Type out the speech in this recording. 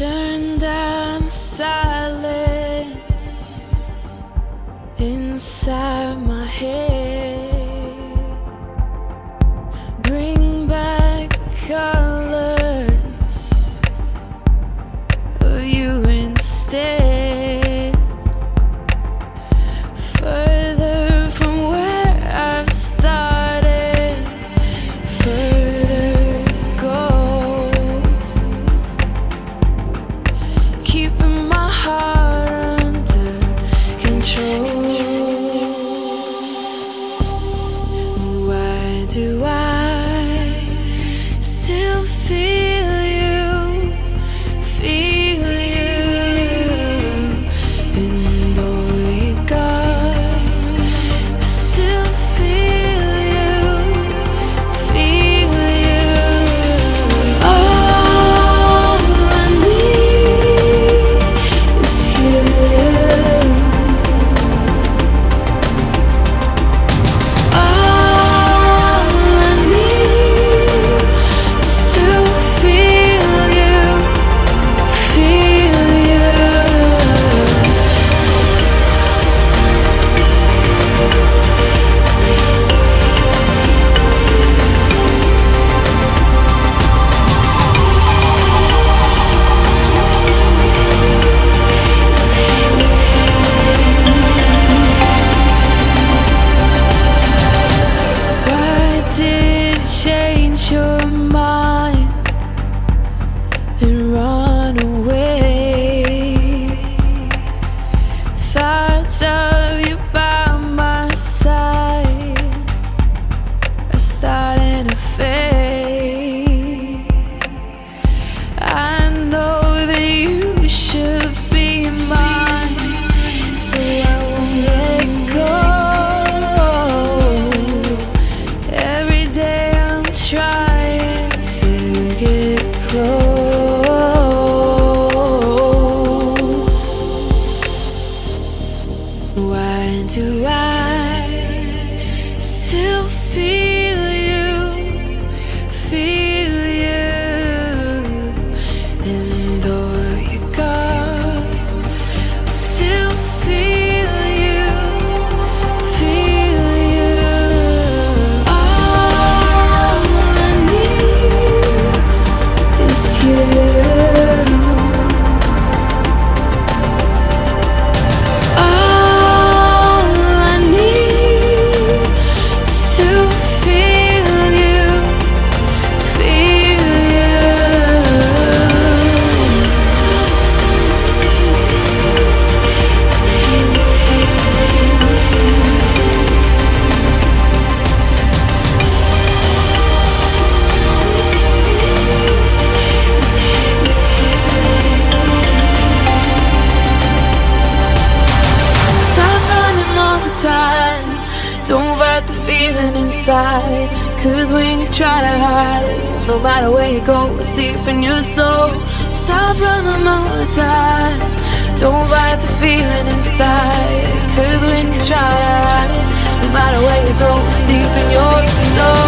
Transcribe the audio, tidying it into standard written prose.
Turn down the silence inside my head. Bring back the colors of you instead. Further from where I've started, further to go. Keeping my heart under control. Why do I still feel you, feel you? And though you're gone, I still feel you, feel you. All I need is you. Change your mind and run away. Thoughts of you by my side are starting to fade. I know that you should be mine, so I won't let go. Trying to get close. Why do I still feel you, feel you? And though you're gone, I still feel you, feel you. Don't fight the feeling inside, 'cause when you try to hide it, no matter where you go, it's deep in your soul. Stop running all the time. Don't fight the feeling inside, 'cause when you try to hide it, no matter where you go, it's deep in your soul.